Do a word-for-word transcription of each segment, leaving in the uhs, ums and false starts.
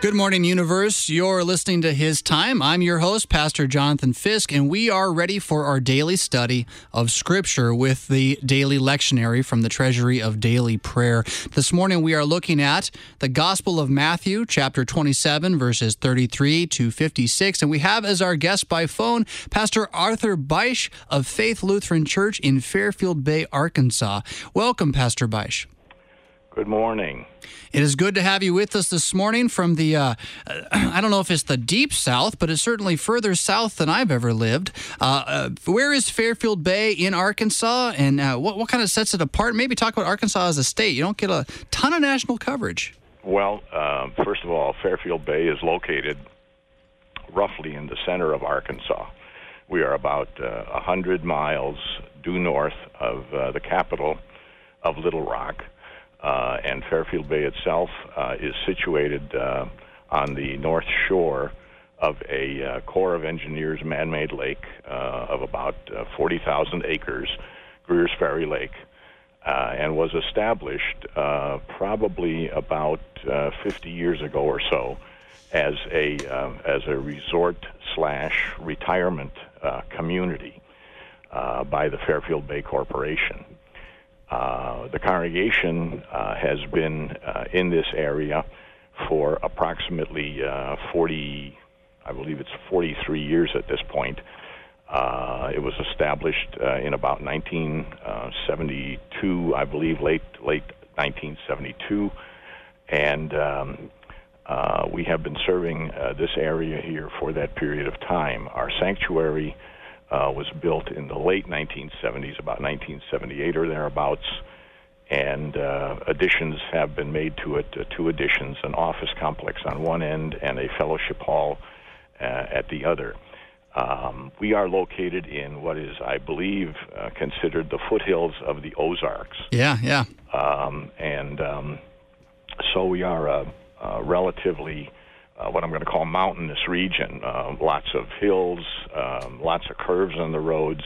Good morning, universe. You're listening to His Time. I'm your host, Pastor Jonathan Fisk, and we are ready for our daily study of Scripture with the daily lectionary from the Treasury of Daily Prayer. This morning we are looking at the Gospel of Matthew, chapter twenty-seven, verses thirty-three to fifty-six, and we have as our guest by phone Pastor Arthur Beisch of Faith Lutheran Church in Fairfield Bay, Arkansas. Welcome, Pastor Beisch. Good morning. It is good to have you with us this morning from the, uh, I don't know if it's the deep south, but it's certainly further south than I've ever lived. Uh, uh, where is Fairfield Bay in Arkansas, and uh, what, what kind of sets it apart? Maybe talk about Arkansas as a state. You don't get a ton of national coverage. Well, uh, first of all, Fairfield Bay is located roughly in the center of Arkansas. We are about uh, one hundred miles due north of uh, the capital of Little Rock. Uh, and Fairfield Bay itself uh, is situated uh, on the north shore of a uh, Corps of Engineers man-made lake uh, of about uh, forty thousand acres, Greer's Ferry Lake, uh, and was established uh, probably about uh, fifty years ago or so as a uh, as a resort slash retirement uh, community uh, by the Fairfield Bay Corporation. Uh, the congregation uh, has been uh, in this area for approximately uh, forty, I believe it's forty-three years at this point. Uh, it was established uh, in about nineteen seventy-two, I believe, late late nineteen seventy-two, and um, uh, we have been serving uh, this area here for that period of time. Our sanctuary Uh, was built in the late nineteen seventies, about nineteen seventy-eight or thereabouts, and uh, additions have been made to it, uh, two additions, an office complex on one end and a fellowship hall uh, at the other. Um, we are located in what is, I believe, uh, considered the foothills of the Ozarks. Yeah, yeah. Um, and um, so we are a, a relatively Uh, what I'm going to call mountainous region, uh, lots of hills, um, lots of curves on the roads,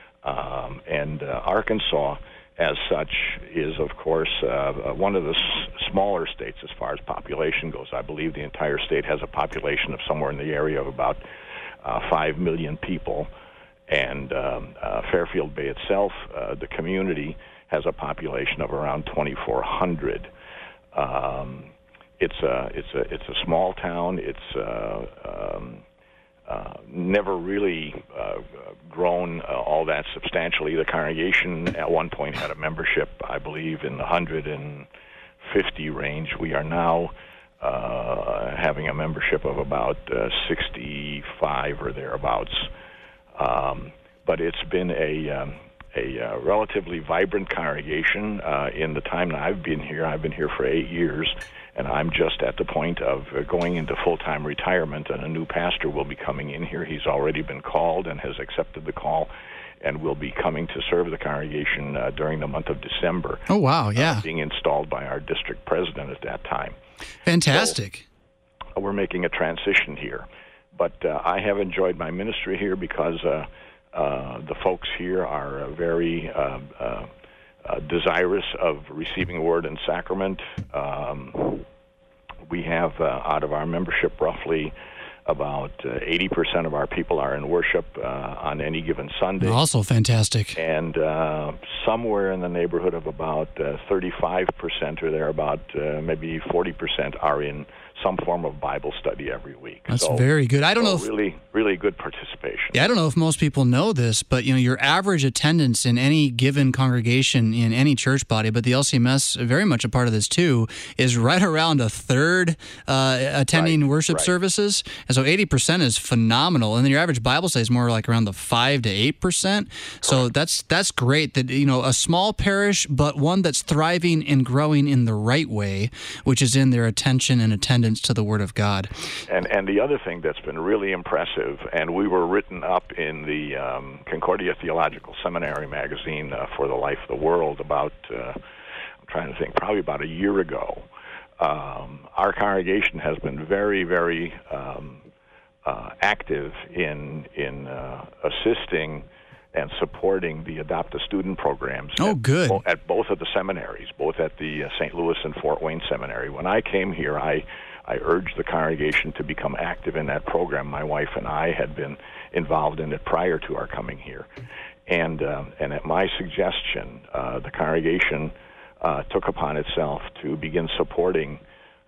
um, and uh, Arkansas, as such, is, of course, uh, one of the s- smaller states as far as population goes. I believe the entire state has a population of somewhere in the area of about uh, five million people, and um, uh, Fairfield Bay itself, uh, the community, has a population of around twenty-four hundred. Um, It's a it's a it's a small town. It's uh, um, uh, never really uh, grown uh, all that substantially. The congregation at one point had a membership, I believe, in the one hundred fifty range. We are now uh, having a membership of about uh, sixty-five or thereabouts. Um, but it's been a um, a uh, relatively vibrant congregation uh, in the time that I've been here. I've been here for eight years. And I'm just at the point of uh, going into full-time retirement, and a new pastor will be coming in here. He's already been called and has accepted the call, and will be coming to serve the congregation uh, during the month of December. Oh, wow, yeah. Uh, being installed by our district president at that time. Fantastic. So, uh, we're making a transition here. But uh, I have enjoyed my ministry here because uh, uh, the folks here are uh, very uh, uh, Uh, desirous of receiving word and sacrament. Um, we have, uh, out of our membership, roughly about uh, eighty percent of our people are in worship uh, on any given Sunday. Also fantastic. And uh, somewhere in the neighborhood of about uh, thirty-five percent or thereabout, uh, maybe forty percent are in some form of Bible study every week. That's so, very good. I don't so know if really, really good participation. Yeah, I don't know if most people know this, but you know, your average attendance in any given congregation in any church body, but the L C M S very much a part of this too, is right around a third uh, attending right, worship right. services, and so eighty percent is phenomenal. And then your average Bible study is more like around the five to eight percent. So that's that's great. That you know, a small parish, but one that's thriving and growing in the right way, which is in their attention and attendance to the Word of God. And and the other thing that's been really impressive, and we were written up in the um, Concordia Theological Seminary magazine uh, for the Life of the World about, uh, I'm trying to think, probably about a year ago. Um, our congregation has been very, very um, uh, active in in uh, assisting and supporting the Adopt a Student programs. Oh, at, good. Bo- at both of the seminaries, both at the uh, Saint Louis and Fort Wayne Seminary. When I came here, I I urged the congregation to become active in that program. My wife and I had been involved in it prior to our coming here. And, uh, and at my suggestion, uh, the congregation uh, took upon itself to begin supporting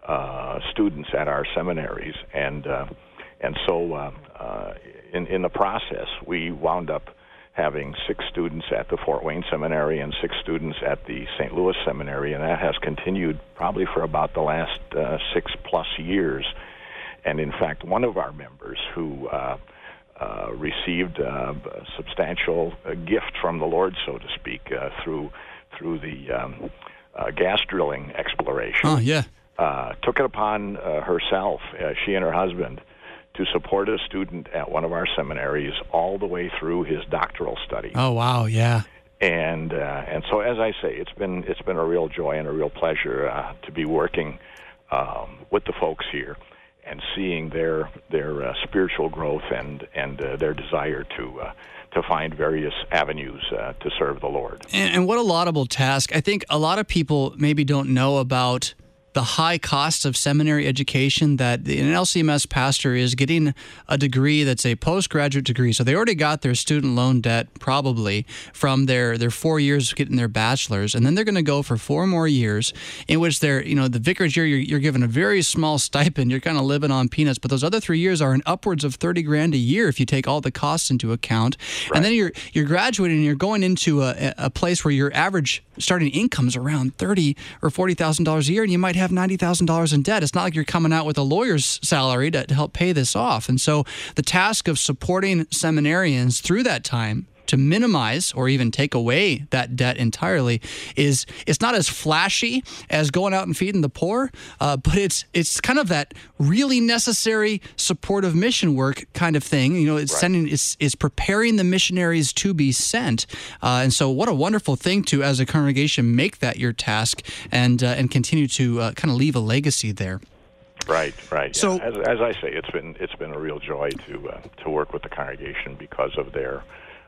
uh, students at our seminaries. And, uh, and so uh, uh, in, in the process, we wound up having six students at the Fort Wayne Seminary and six students at the Saint Louis Seminary, and that has continued probably for about the last uh, six plus years. And in fact, one of our members who uh, uh, received uh, a substantial uh, gift from the Lord, so to speak, uh, through through the um, uh, gas drilling exploration, oh, yeah. uh, took it upon uh, herself, uh, she and her husband, to support a student at one of our seminaries all the way through his doctoral study. Oh, wow, yeah. And uh, and so, as I say, it's been it's been a real joy and a real pleasure uh, to be working um, with the folks here and seeing their their uh, spiritual growth and and uh, their desire to uh, to find various avenues uh, to serve the Lord. And, and what a laudable task. I think a lot of people maybe don't know about the high cost of seminary education, that an L C M S pastor is getting a degree that's a postgraduate degree. So they already got their student loan debt probably from their, their four years of getting their bachelor's. And then they're going to go for four more years in which they're, you know, the vicarage year, you're, you're given a very small stipend. You're kind of living on peanuts. But those other three years are in upwards of thirty grand a year if you take all the costs into account. Right. And then you're you're graduating and you're going into a, a place where your average starting income is around thirty thousand dollars or forty thousand dollars a year, and you might have ninety thousand dollars in debt. It's not like you're coming out with a lawyer's salary to, to help pay this off. And so the task of supporting seminarians through that time to minimize or even take away that debt entirely is it's not as flashy as going out and feeding the poor, uh, but it's it's kind of that really necessary supportive mission work kind of thing. You know, it's right. sending it's it's preparing the missionaries to be sent, uh, and so what a wonderful thing to, as a congregation, make that your task and uh, and continue to uh, kind of leave a legacy there. Right, right. So, yeah. as, as I say, it's been it's been a real joy to uh, to work with the congregation because of their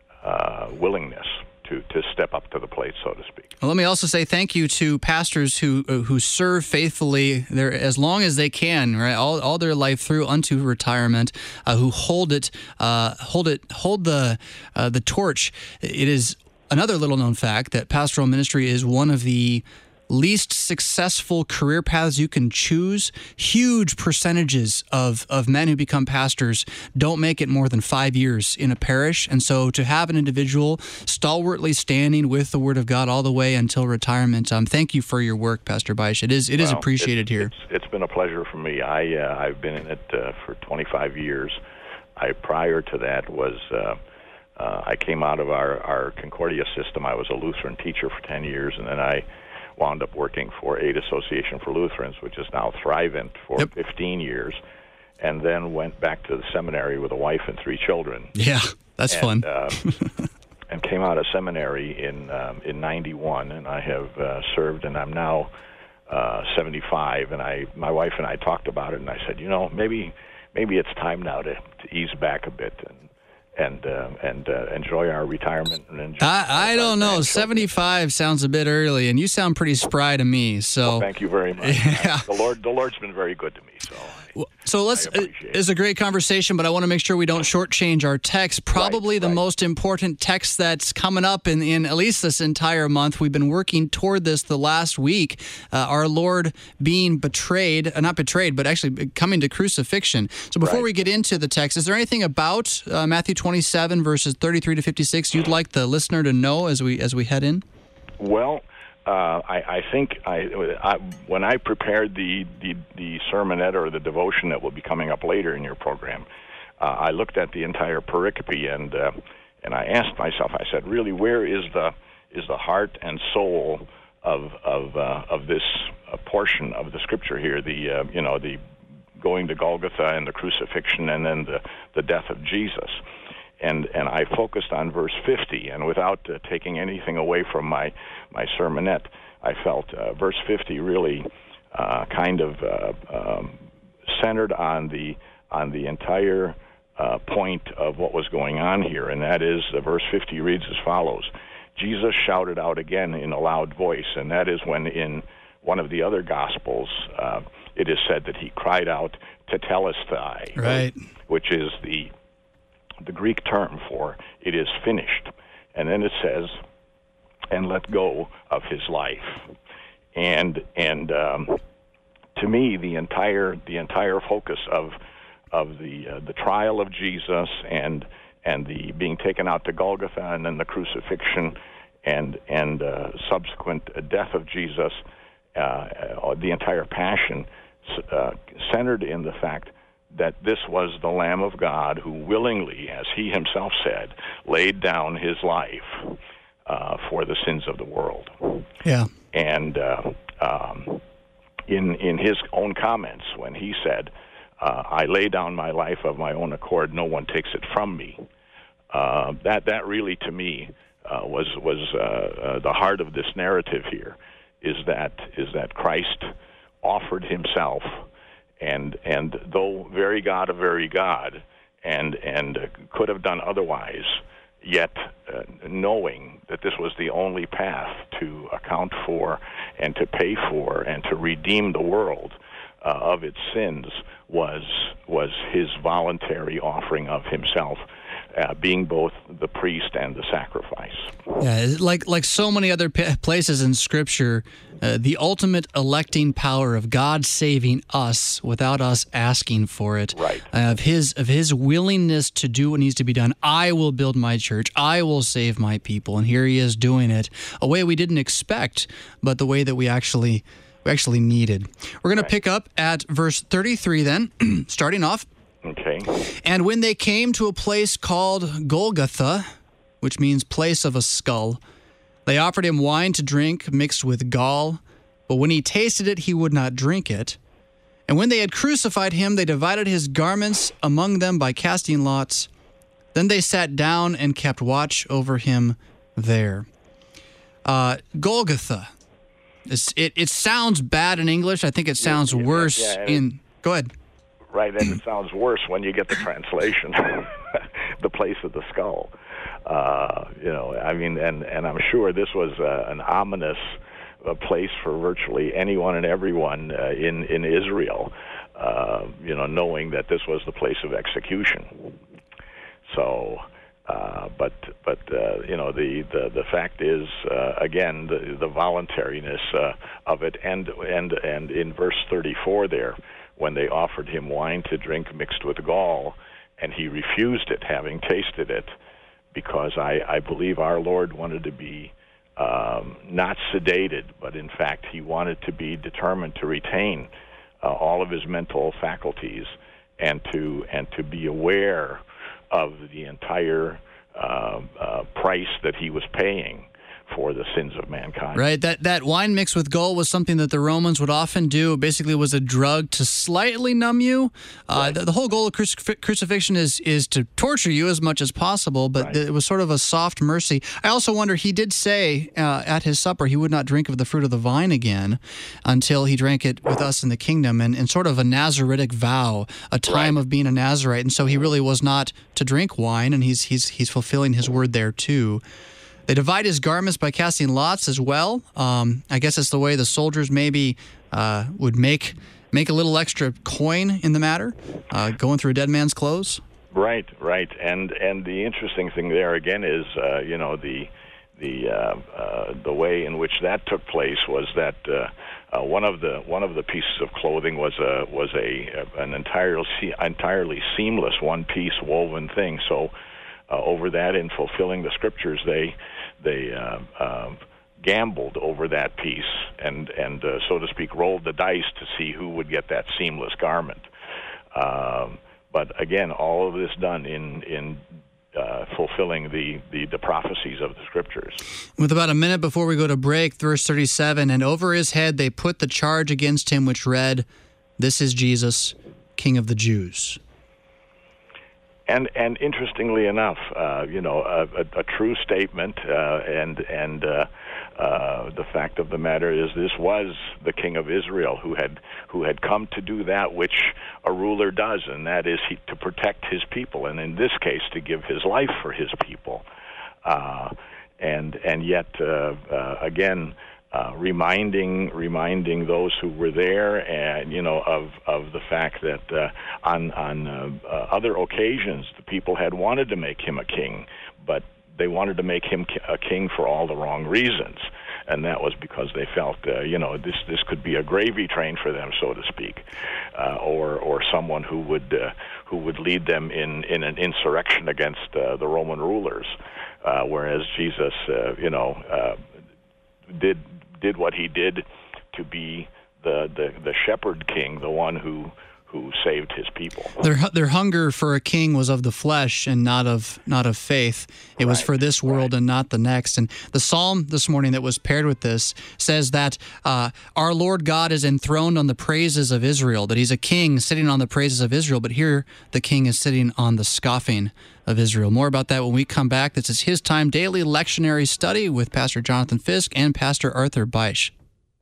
Uh, willingness to, to step up to the plate, so to speak. Well, let me also say thank you to pastors who uh, who serve faithfully there as long as they can, right, all, all their life through unto retirement, uh, who hold it, uh, hold it, hold the uh, the torch. It is another little known fact that pastoral ministry is one of the least successful career paths you can choose. Huge percentages of, of men who become pastors don't make it more than five years in a parish. And so to have an individual stalwartly standing with the Word of God all the way until retirement, um, thank you for your work, Pastor Byche. It is it well, is appreciated it, here. It's, it's been a pleasure for me. I, uh, I've been in it uh, for twenty-five years. I Prior to that was... Uh, uh, I came out of our, our Concordia system. I was a Lutheran teacher for ten years, and then I wound up working for Aid Association for Lutherans, which is now Thrivent, for yep. fifteen years, and then went back to the seminary with a wife and three children. Yeah, that's and, fun. uh, and came out of seminary in um, in ninety-one, and I have uh, served, and I'm now uh, seventy-five. And I, my wife and I talked about it, and I said, you know, maybe maybe it's time now to, to ease back a bit and and uh, and uh, enjoy our retirement. And enjoy I, I don't know. seventy-five sounds a bit early, and you sound pretty spry to me. So well, thank you very much. Yeah. The Lord, the Lord's been very good to me. So. Well, so let's. It's a great conversation, but I want to make sure we don't shortchange our text. Probably right, the right. most important text that's coming up in, in at least this entire month. We've been working toward this the last week. Uh, our Lord being betrayed, uh, not betrayed, but actually coming to crucifixion. So before right. we get into the text, is there anything about uh, Matthew twenty-seven verses thirty-three to fifty-six you'd like the listener to know as we as we head in? Well. Uh, I, I think I, I, when I prepared the, the, the sermonette or the devotion that will be coming up later in your program, uh, I looked at the entire pericope and uh, and I asked myself, I said, really, where is the is the heart and soul of of uh, of this uh, portion of the scripture here? The uh, you know the going to Golgotha and the crucifixion and then the, the death of Jesus. And and I focused on verse fifty, and without uh, taking anything away from my, my sermonette, I felt uh, verse fifty really uh, kind of uh, um, centered on the on the entire uh, point of what was going on here, and that is, uh, verse fifty reads as follows: Jesus shouted out again in a loud voice, and that is when in one of the other Gospels, uh, it is said that he cried out tetelestai, right, which is the the Greek term for it is finished. And then it says, and let go of his life. And and um, to me, the entire the entire focus of of the uh, the trial of Jesus and and the being taken out to Golgotha and then the crucifixion and and uh, subsequent death of Jesus, uh, the entire passion uh, centered in the fact that this was the Lamb of God who willingly, as he himself said, laid down his life uh, for the sins of the world. Yeah. And uh, um, in in his own comments, when he said, uh, "I lay down my life of my own accord; no one takes it from me," uh, that that really, to me, uh, was was uh, uh, the heart of this narrative here. Is that is that Christ offered himself. And and though very God of very God, and and uh, could have done otherwise, yet uh, knowing that this was the only path to account for and to pay for and to redeem the world uh, of its sins was was his voluntary offering of himself, uh, being both the priest and the sacrifice. Yeah, like like so many other p- places in Scripture, uh, the ultimate electing power of God saving us without us asking for it, right? Uh, of his of his willingness to do what needs to be done. I will build my church. I will save my people, and here he is doing it a way we didn't expect, but the way that we actually we actually needed. We're going to pick up at verse thirty-three. Then, starting off. Okay. And when they came to a place called Golgotha, which means place of a skull, they offered him wine to drink mixed with gall, but when he tasted it, he would not drink it. And when they had crucified him, they divided his garments among them by casting lots. Then they sat down and kept watch over him there. Uh, Golgotha. It's, it, it sounds bad in English. I think it sounds yeah, worse yeah, in... Go ahead. Right, and it sounds worse when you get the translation, the place of the skull. Uh, you know, I mean, and, and I'm sure this was uh, an ominous uh, place for virtually anyone and everyone uh, in, in Israel, uh, you know, knowing that this was the place of execution. So, uh, but, but uh, you know, the, the, the fact is, uh, again, the, the voluntariness uh, of it, and, and, and in verse thirty-four there, when they offered him wine to drink mixed with gall, and he refused it, having tasted it, because I, I believe our Lord wanted to be um, not sedated, but in fact he wanted to be determined to retain uh, all of his mental faculties and to and to be aware of the entire uh, uh, price that he was paying for the sins of mankind. Right. That that wine mixed with gall was something that the Romans would often do. It basically was a drug to slightly numb you. Uh, right. the, the whole goal of crucif- crucifixion is is to torture you as much as possible, but right. it was sort of a soft mercy. I also wonder, he did say uh, at his supper he would not drink of the fruit of the vine again until he drank it with us in the kingdom, and, and sort of a Nazaritic vow, a time right. of being a Nazarite. And so he really was not to drink wine, and he's he's he's fulfilling his word there too. They divide his garments by casting lots as well. Um, I guess it's the way the soldiers maybe uh, would make make a little extra coin in the matter, uh, going through a dead man's clothes. Right, right, and and the interesting thing there again is, uh, you know, the the uh, uh, the way in which that took place was that uh, uh, one of the one of the pieces of clothing was a was a an entirely entirely seamless one piece woven thing. So. Uh, over that, in fulfilling the scriptures, they they uh, uh, gambled over that piece and and uh, so to speak rolled the dice to see who would get that seamless garment. Um, but again, all of this done in in uh, fulfilling the, the the prophecies of the scriptures. With about a minute before we go to break, verse thirty-seven, and over his head they put the charge against him, which read, "This is Jesus, King of the Jews." And and interestingly enough, uh, you know, a, a, a true statement, uh, and and uh, uh, the fact of the matter is, this was the King of Israel who had who had come to do that which a ruler does, and that is he, to protect his people, and in this case, to give his life for his people. Uh, and and yet, uh, uh, again, uh, reminding reminding those who were there, and you know of of the fact that uh, on on uh, uh, other occasions the people had wanted to make him a king, but they wanted to make him a king for all the wrong reasons. And that was because they felt, uh, you know, this this could be a gravy train for them, so to speak, uh, or or someone who would uh, who would lead them in, in an insurrection against uh, the Roman rulers. Uh, whereas Jesus, uh, you know, uh, did did what he did to be the, the the shepherd king, the one who. who saved his people. Their their hunger for a king was of the flesh and not of not of faith. It right, was for this world right. and not the next. And the psalm this morning that was paired with this says that uh, our Lord God is enthroned on the praises of Israel, that he's a king sitting on the praises of Israel, but here the king is sitting on the scoffing of Israel. More about that when we come back. This is His Time Daily Lectionary Study with Pastor Jonathan Fisk and Pastor Arthur Beisch.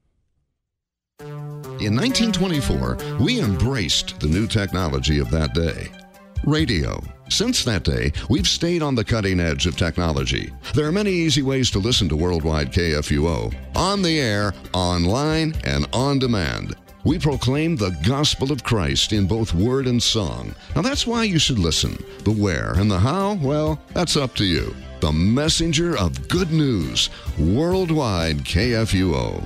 In nineteen twenty-four, we embraced the new technology of that day. Radio. Since that day, we've stayed on the cutting edge of technology. There are many easy ways to listen to Worldwide K F U O. On the air, online, and on demand. We proclaim the gospel of Christ in both word and song. Now that's why you should listen. The where and the how, well, that's up to you. The messenger of good news. Worldwide K F U O.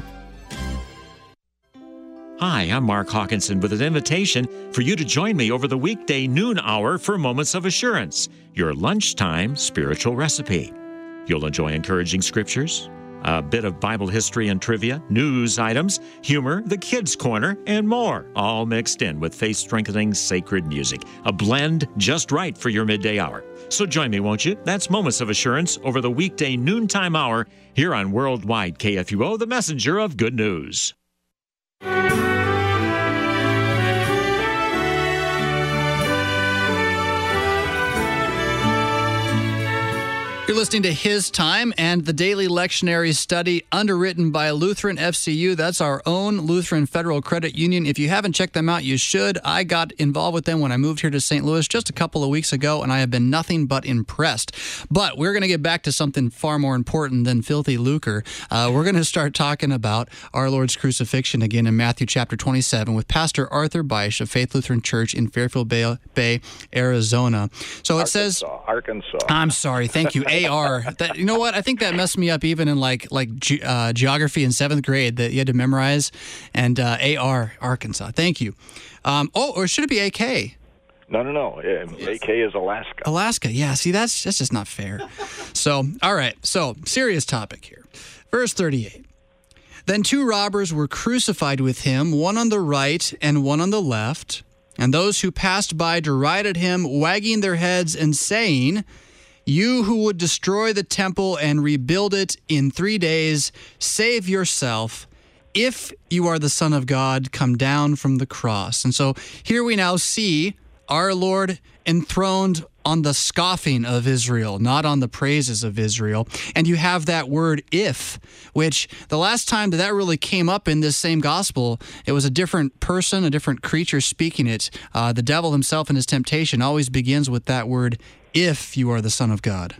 Hi, I'm Mark Hawkinson with an invitation for you to join me over the weekday noon hour for Moments of Assurance, your lunchtime spiritual recipe. You'll enjoy encouraging scriptures, a bit of Bible history and trivia, news items, humor, the kids' corner, and more, all mixed in with faith-strengthening sacred music, a blend just right for your midday hour. So join me, won't you? That's Moments of Assurance over the weekday noontime hour here on Worldwide K F U O, the messenger of good news. You're listening to His Time and the Daily Lectionary Study underwritten by Lutheran F C U. That's our own Lutheran Federal Credit Union. If you haven't checked them out, you should. I got involved with them when I moved here to Saint Louis just a couple of weeks ago, and I have been nothing but impressed. But we're going to get back to something far more important than filthy lucre. Uh, we're going to start talking about our Lord's crucifixion again in Matthew chapter twenty-seven with Pastor Arthur Beisch of Faith Lutheran Church in Fairfield Bay, Bay Arizona. So it Arkansas, says... Arkansas. I'm sorry. Thank you. A R. That, you know what? I think that messed me up even in like like ge- uh, geography in seventh grade that you had to memorize. And uh, A R, Arkansas. Thank you. Um, oh, or should it be A K? No, no, no. A K is Alaska. Alaska. Yeah. See, that's that's just not fair. So, all right. So, serious topic here. Verse thirty-eight. Then two robbers were crucified with him, one on the right and one on the left. And those who passed by derided him, wagging their heads and saying, "You who would destroy the temple and rebuild it in three days, save yourself. If you are the Son of God, come down from the cross." And so here we now see our Lord enthroned on the scoffing of Israel, not on the praises of Israel. And you have that word "if," which the last time that that really came up in this same gospel, it was a different person, a different creature speaking it. Uh, the devil himself in his temptation always begins with that word, "if you are the Son of God."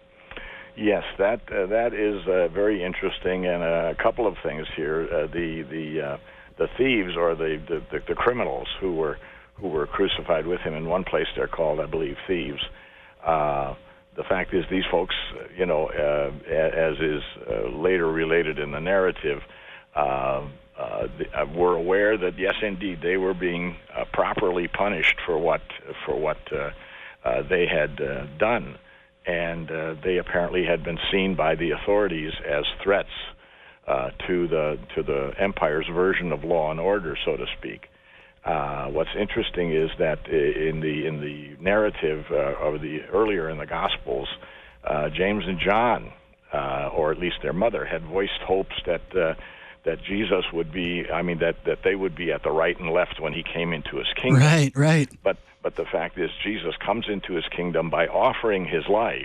Yes, that uh, that is uh, very interesting, and a couple of things here. Uh, the the uh, the thieves or the, the, the, the criminals who were who were crucified with him. In one place, they're called, I believe, thieves. Uh, the fact is, these folks, you know, uh, as is uh, later related in the narrative, uh, uh, were aware that yes, indeed, they were being uh, properly punished for what for what uh, uh, they had uh, done, and uh, they apparently had been seen by the authorities as threats uh, to the to the empire's version of law and order, so to speak. Uh, what's interesting is that in the in the narrative uh, of the earlier in the Gospels, uh, James and John, uh, or at least their mother, had voiced hopes that uh, that Jesus would be, I mean, that, that they would be at the right and left when he came into his kingdom. Right, right. But but the fact is, Jesus comes into his kingdom by offering his life,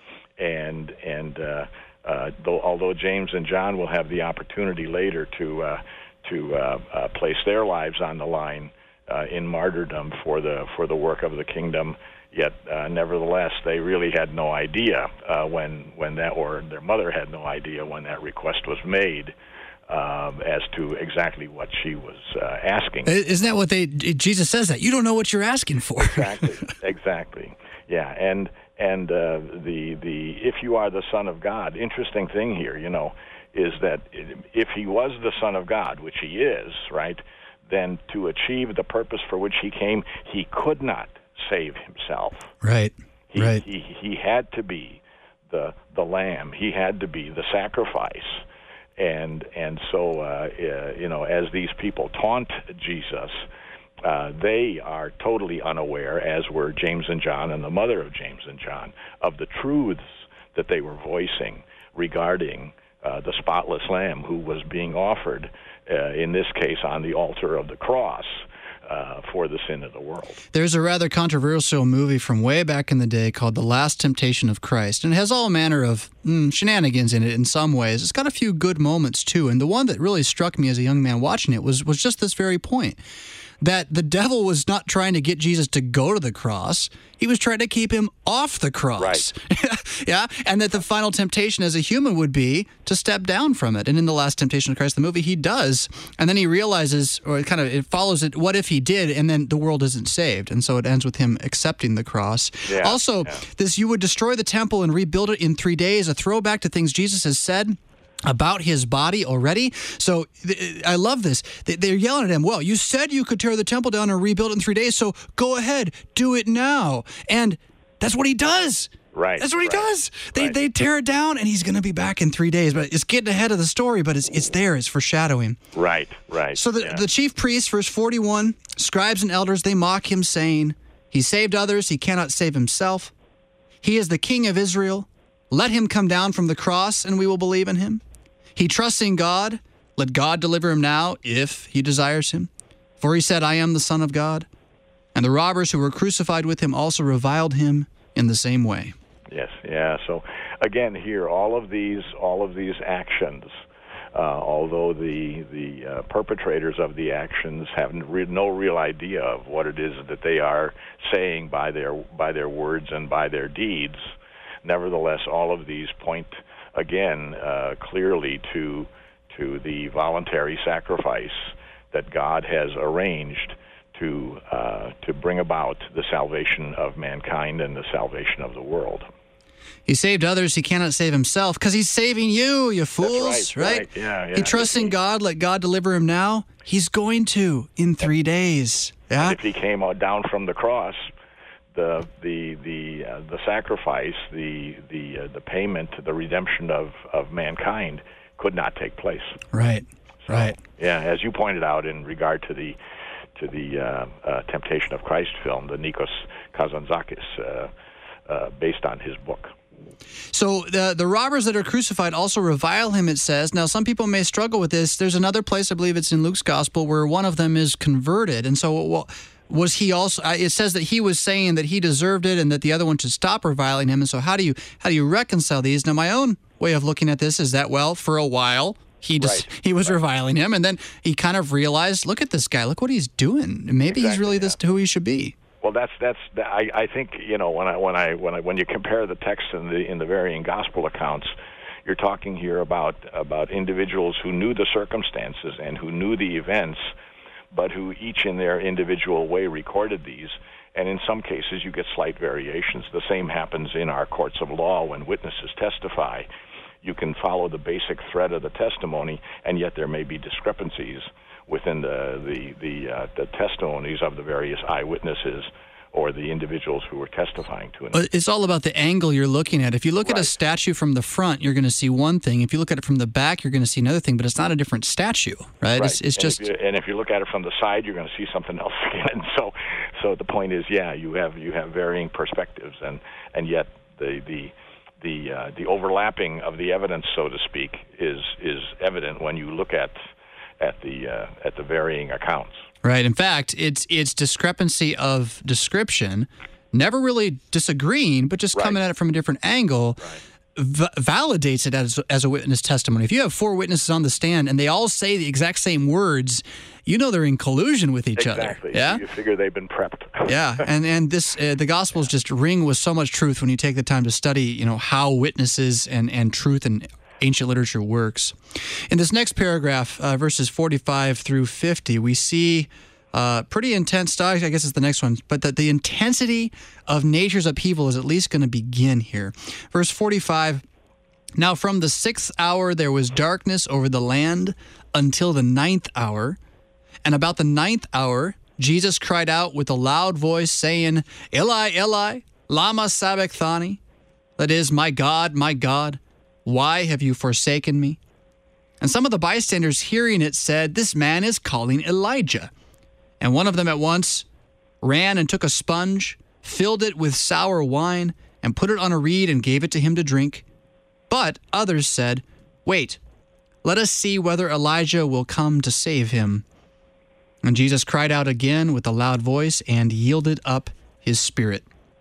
and and uh, uh, though, although James and John will have the opportunity later to. Uh, to uh, uh, place their lives on the line uh, in martyrdom for the for the work of the kingdom. Yet, uh, nevertheless, they really had no idea uh, when when that, or their mother had no idea when that request was made, um, as to exactly what she was uh, asking. Isn't that what they? Jesus says that you don't know what you're asking for. Exactly, exactly. Yeah, and and uh, the the if you are the Son of God, interesting thing here, you know, is that if he was the Son of God, which he is, right, then to achieve the purpose for which he came, he could not save himself. Right. He, right. He he had to be the the lamb. He had to be the sacrifice. And and so uh, uh, you know, as these people taunt Jesus, uh, they are totally unaware, as were James and John and the mother of James and John, of the truths that they were voicing regarding uh, the spotless lamb who was being offered, uh, in this case, on the altar of the cross. Uh, for the sin of the world. There's a rather controversial movie from way back in the day called The Last Temptation of Christ, and it has all manner of mm, shenanigans in it in some ways. It's got a few good moments, too, and the one that really struck me as a young man watching it was, was just this very point, that the devil was not trying to get Jesus to go to the cross. He was trying to keep him off the cross. Right. Yeah, and that the final temptation as a human would be to step down from it. And in The Last Temptation of Christ, the movie, he does. And then he realizes, or it kind of it follows it, what if he did, and then the world isn't saved? And so it ends with him accepting the cross. Yeah, also, yeah. this you would destroy the temple and rebuild it in three days, a throwback to things Jesus has said about his body already. So th- I love this. They- They're yelling at him, well, you said you could tear the temple down and rebuild it in three days, so go ahead, do it now. And that's what he does. Right. That's what he right, does. They right. they tear it down, and he's going to be back in three days. But it's getting ahead of the story, but it's it's there. It's foreshadowing. Right, right. So the, yeah. the chief priests, verse forty-one, scribes and elders, they mock him, saying, he saved others, he cannot save himself. He is the king of Israel. Let him come down from the cross, and we will believe in him. He trusts in God. Let God deliver him now, if he desires him. For he said, I am the Son of God. And the robbers who were crucified with him also reviled him in the same way. Yes, yeah. So again, here, all of these, all of these actions, uh, although the the uh, perpetrators of the actions have re- no real idea of what it is that they are saying by their by their words and by their deeds, nevertheless, all of these point again uh, clearly to to the voluntary sacrifice that God has arranged to uh, to bring about the salvation of mankind and the salvation of the world. He saved others, he cannot save himself, because he's saving you, you fools, That's right, right? Yeah, yeah. He trusts in God, let God deliver him now. He's going to in three days. Yeah. If he came down from the cross, the the the uh, the sacrifice, the the uh, the payment, the redemption of, of mankind could not take place. Right. So, right. Yeah, as you pointed out in regard to the to the uh, uh, Temptation of Christ film, the Nikos Kazantzakis, uh, uh, based on his book. So the the robbers that are crucified also revile him, it says. Now, some people may struggle with this. There's another place, I believe it's in Luke's gospel, where one of them is converted. And so well, was he also, it says that he was saying that he deserved it and that the other one should stop reviling him. And so how do you how do you reconcile these? Now, my own way of looking at this is that, well, for a while, He just right. he was right. reviling him, and then he kind of realized, look at this guy, look what he's doing. Maybe exactly, he's really yeah. this who he should be. Well, that's that's. I, I think you know when I when I when I when you compare the texts in the in the varying gospel accounts, you're talking here about about individuals who knew the circumstances and who knew the events, but who each in their individual way recorded these. And in some cases, you get slight variations. The same happens in our courts of law when witnesses testify. You can follow the basic thread of the testimony, and yet there may be discrepancies within the the the, uh, the testimonies of the various eyewitnesses or the individuals who were testifying to it. It's all about the angle you're looking at. If you look right. at a statue from the front, you're going to see one thing. If you look at it from the back, you're going to see another thing, but it's not a different statue, right? right. It's, it's and just... If you, and if you look at it from the side, you're going to see something else again. So so the point is, yeah, you have you have varying perspectives, and, and yet the... the The uh, the overlapping of the evidence, so to speak, is is evident when you look at at the uh, at the varying accounts. Right. In fact, it's it's discrepancy of description, never really disagreeing, but just right. coming at it from a different angle, right. v- validates it as as a witness testimony. If you have four witnesses on the stand and they all say the exact same words, you know they're in collusion with each exactly. other. Yeah. You figure they've been prepped. yeah, and and this uh, the Gospels just ring with so much truth when you take the time to study, you know, how witnesses and, and truth and ancient literature works. In this next paragraph, uh, verses forty-five through fifty, we see uh, pretty intense stuff. I guess it's the next one, but that the intensity of nature's upheaval is at least going to begin here. Verse forty-five, now from the sixth hour there was darkness over the land until the ninth hour. And about the ninth hour, Jesus cried out with a loud voice, saying, Eli, Eli, lama sabachthani? That is, my God, my God, why have you forsaken me? And some of the bystanders hearing it said, this man is calling Elijah. And one of them at once ran and took a sponge, filled it with sour wine, and put it on a reed and gave it to him to drink. But others said, wait, let us see whether Elijah will come to save him. And Jesus cried out again with a loud voice and yielded up his spirit.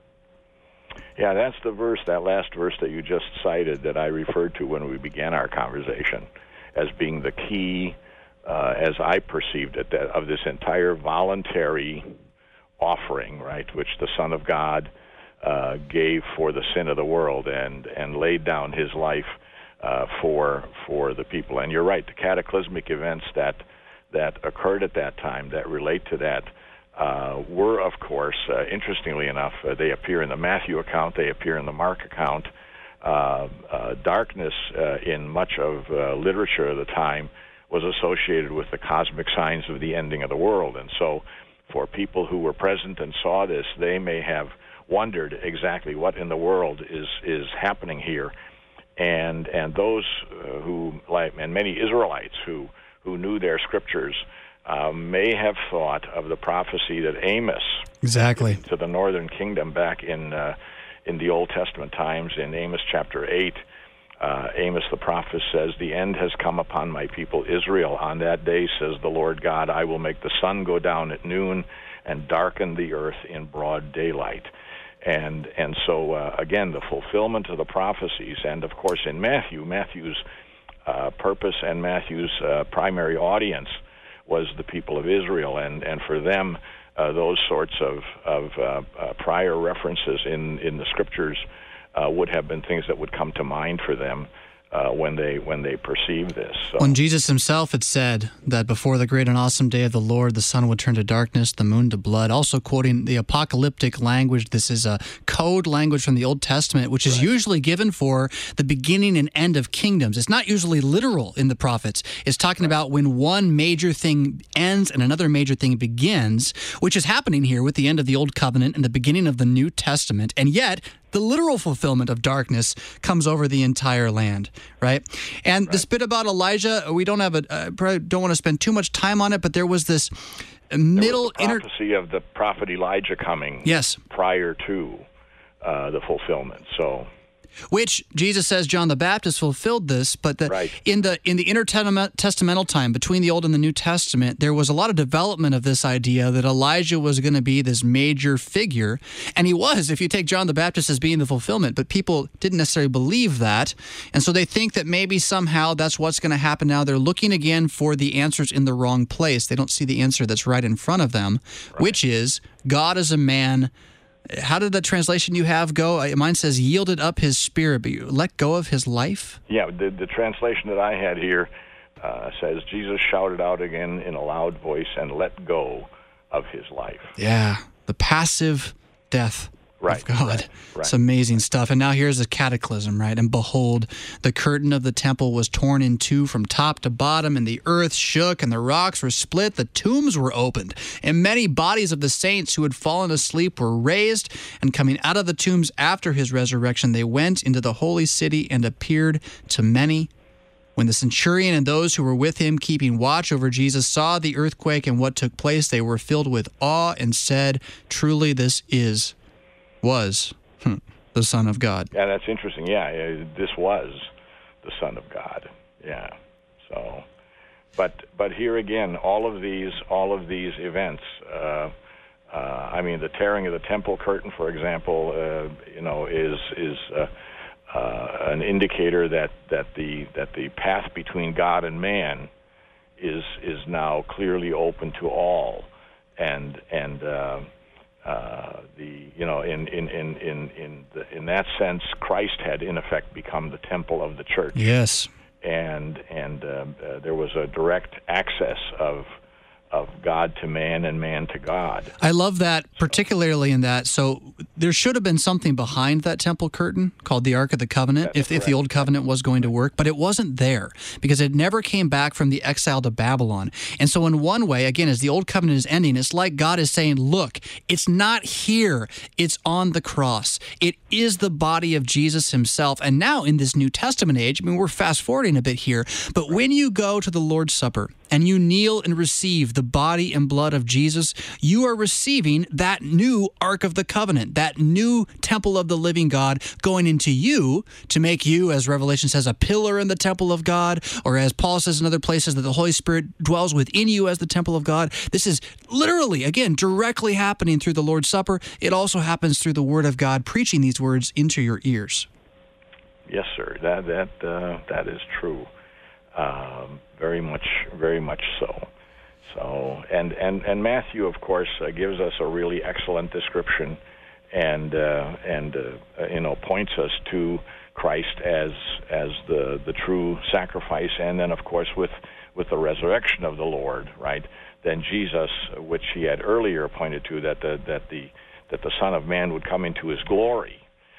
Yeah, that's the verse, that last verse that you just cited that I referred to when we began our conversation as being the key, uh, as I perceived it, that of this entire voluntary offering, right, which the Son of God uh, gave for the sin of the world and, and laid down his life uh, for for the people. And you're right, the cataclysmic events that that occurred at that time that relate to that uh, were, of course, uh, interestingly enough, uh, they appear in the Matthew account, they appear in the Mark account. Uh, uh, darkness uh, in much of uh, literature of the time was associated with the cosmic signs of the ending of the world. And so for people who were present and saw this, they may have wondered exactly what in the world is, is happening here. And and those uh, who, like, and many Israelites who who knew their scriptures, uh, may have thought of the prophecy that Amos, exactly, to the northern kingdom back in uh, in the Old Testament times, in Amos chapter eight, uh, Amos the prophet says, the end has come upon my people Israel. On that day, says the Lord God, I will make the sun go down at noon and darken the earth in broad daylight. And and so, uh, again, the fulfillment of the prophecies, and of course in Matthew, Matthew's Uh, purpose and Matthew's uh, primary audience was the people of Israel, and, and for them, uh, those sorts of, of uh, uh, prior references in, in the scriptures uh, would have been things that would come to mind for them uh, when they when they perceive this. So. When Jesus himself had said that before the great and awesome day of the Lord, the sun would turn to darkness, the moon to blood, also quoting the apocalyptic language. This is a code language from the Old Testament, which is right. usually given for the beginning and end of kingdoms. It's not usually literal in the prophets. It's talking right. about when one major thing ends and another major thing begins, which is happening here with the end of the Old Covenant and the beginning of the New Testament. And yet, the literal fulfillment of darkness comes over the entire land, right? And right. this bit about Elijah, we don't have a, uh, probably don't want to spend too much time on it, but there was this middle... There was the prophecy inter- of the prophet Elijah coming yes. prior to uh, the fulfillment, so... Which Jesus says John the Baptist fulfilled this, but the, right. in the in the intertestamental time between the Old and the New Testament, there was a lot of development of this idea that Elijah was going to be this major figure, and he was, if you take John the Baptist as being the fulfillment, but people didn't necessarily believe that, and so they think that maybe somehow that's what's going to happen now. They're looking again for the answers in the wrong place. They don't see the answer that's right in front of them, right. which is God is a man. How did the translation you have go? Mine says yielded up his spirit, but you let go of his life? Yeah, the, the translation that I had here uh, says, Jesus shouted out again in a loud voice and let go of his life. Yeah, the passive death right, of God. Right, right. It's amazing stuff. And now here's a cataclysm, right? And behold, the curtain of the temple was torn in two from top to bottom, and the earth shook, and the rocks were split, the tombs were opened, and many bodies of the saints who had fallen asleep were raised, and coming out of the tombs after his resurrection, they went into the holy city and appeared to many. When the centurion and those who were with him keeping watch over Jesus saw the earthquake and what took place, they were filled with awe and said, truly this is was hmm, the Son of God. Yeah, that's interesting. Yeah, this was the Son of God. Yeah. So, but but here again, all of these all of these events. Uh, uh, I mean, the tearing of the temple curtain, for example, uh, you know, is is uh, uh, an indicator that, that the that the path between God and man is is now clearly open to all, and and. Uh, Uh, the you know in in in in in, the, in that sense, Christ had in effect become the temple of the church. Yes, and and uh, uh, there was a direct access of of God to man and man to God. I love that, particularly in that. So there should have been something behind that temple curtain called the Ark of the Covenant, if, if the Old Covenant was going to work, but it wasn't there because it never came back from the exile to Babylon. And so in one way, again, as the Old Covenant is ending, it's like God is saying, look, it's not here, it's on the cross. It is the body of Jesus himself. And now in this New Testament age, I mean, we're fast forwarding a bit here, but when you go to the Lord's Supper and you kneel and receive the body and blood of Jesus, you are receiving that new Ark of the Covenant, that new temple of the living God going into you to make you, as Revelation says, a pillar in the temple of God, or as Paul says in other places, that the Holy Spirit dwells within you as the temple of God. This is literally, again, directly happening through the Lord's Supper. It also happens through the Word of God, preaching these words into your ears. Yes, sir. That that uh, that is true. Um, very much, very much so. So, and, and, and Matthew, of course, uh, gives us a really excellent description, and uh, and uh, you know points us to Christ as as the the true sacrifice, and then of course with with the resurrection of the Lord, right? Then Jesus, which he had earlier pointed to, that the that the that the Son of Man would come into his glory.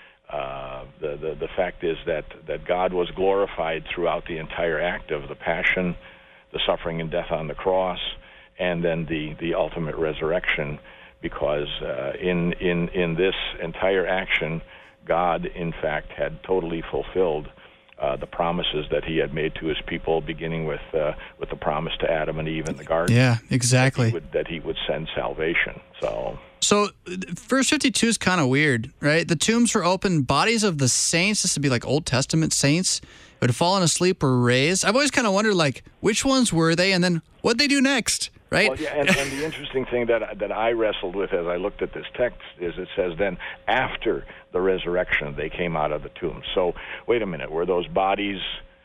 Uh, the, the the fact is that, that God was glorified throughout the entire act of the passion, the suffering and death on the cross, and then the, the ultimate resurrection, because uh, in in in this entire action, God in fact had totally fulfilled uh, the promises that he had made to his people, beginning with uh, with the promise to Adam and Eve in the garden. Yeah, exactly. That he would, that he would send salvation. So. So, verse fifty-two is kind of weird, right? The tombs were open, bodies of the saints, this would be like Old Testament saints, who had fallen asleep or raised. I've always kind of wondered, like, which ones were they, and then what'd they do next, right? Well, yeah, and, and the interesting thing that that I wrestled with as I looked at this text is it says then, after the resurrection, they came out of the tombs. So, wait a minute, were those bodies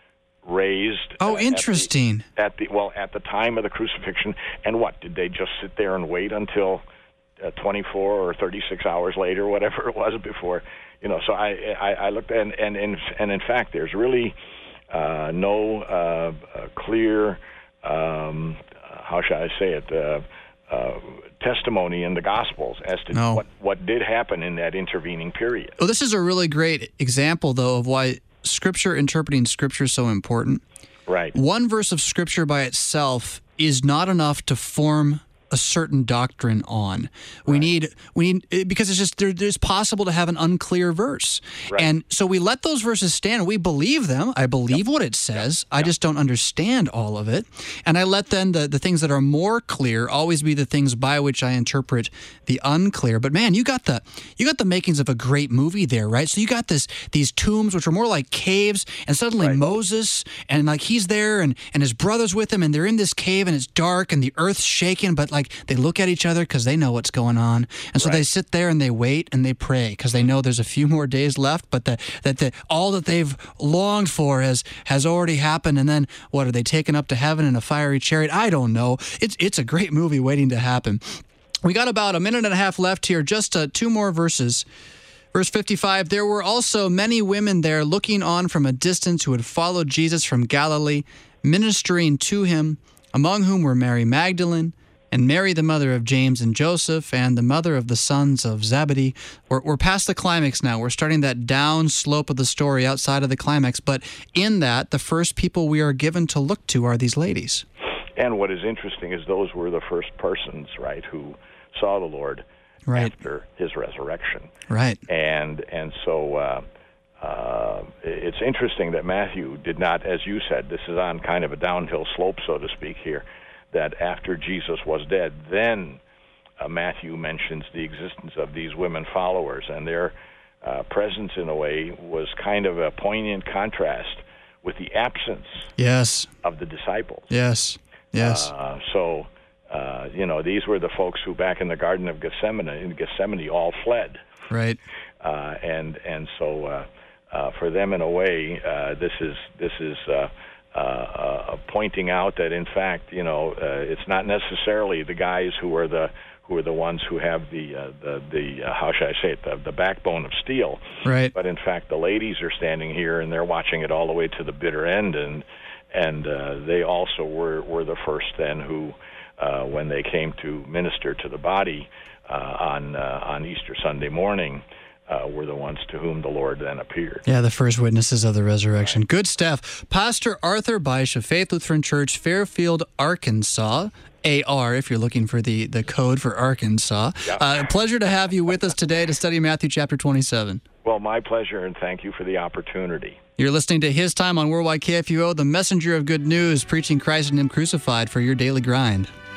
raised? Oh, uh, interesting. At the, at the well, at the time of the crucifixion, and what, did they just sit there and wait until Uh, twenty-four or thirty-six hours later, whatever it was before, you know? So I, I, I looked, and and and and in fact, there's really uh, no uh, uh, clear, um, how shall I say it, uh, uh, testimony in the Gospels as to no. what what did happen in that intervening period. Well, this is a really great example, though, of why Scripture, interpreting Scripture, is so important. Right. One verse of Scripture by itself is not enough to form a certain doctrine on. We right. need, we need, because it's just, there, it's possible to have an unclear verse. Right. And so we let those verses stand. We believe them. I believe yep. what it says. Yep. I just don't understand all of it. And I let then the, the things that are more clear always be the things by which I interpret the unclear. But man, you got the, you got the makings of a great movie there, right? So you got this, these tombs, which are more like caves, and suddenly right. Moses, and like he's there, and, and his brother's with him, and they're in this cave, and it's dark, and the earth's shaking, but like, Like they look at each other because they know what's going on, and so right. they sit there and they wait and they pray because they know there's a few more days left, but the, that the, all that they've longed for has has already happened. And then what, are they taken up to heaven in a fiery chariot? I don't know. It's it's a great movie waiting to happen. We got about a minute and a half left here. Just uh, two more verses. Verse fifty-five, there were also many women there looking on from a distance who had followed Jesus from Galilee, ministering to him, among whom were Mary Magdalene, and Mary, the mother of James and Joseph, and the mother of the sons of Zebedee. We're, we're past the climax now. We're starting that down slope of the story outside of the climax. But in that, the first people we are given to look to are these ladies. And what is interesting is those were the first persons, right, who saw the Lord right. after his resurrection. Right. And, and so uh, uh, it's interesting that Matthew did not, as you said, this is on kind of a downhill slope, so to speak here, that after Jesus was dead, then uh, Matthew mentions the existence of these women followers, and their uh, presence, in a way, was kind of a poignant contrast with the absence yes. of the disciples. Yes, yes. Uh, so, uh, you know, these were the folks who, back in the Garden of Gethsemane, in Gethsemane, all fled. Right. Uh, and and so, uh, uh, for them, in a way, uh, this is this is. Uh, uh, uh, pointing out that, in fact, you know, uh, it's not necessarily the guys who are the who are the ones who have the uh, the, the uh, how should I say it, the, the backbone of steel. Right. But in fact, the ladies are standing here and they're watching it all the way to the bitter end, and and uh, they also were were the first then who, uh, when they came to minister to the body uh, on uh, on Easter Sunday morning, Uh, were the ones to whom the Lord then appeared. Yeah, the first witnesses of the resurrection. Good stuff. Pastor Arthur Beisch of Faith Lutheran Church, Fairfield, Arkansas. A R, if you're looking for the, the code for Arkansas. Yeah. Uh, pleasure to have you with us today to study Matthew chapter twenty-seven. Well, my pleasure, and thank you for the opportunity. You're listening to His Time on Worldwide K F U O, the messenger of good news, preaching Christ and Him crucified for your daily grind.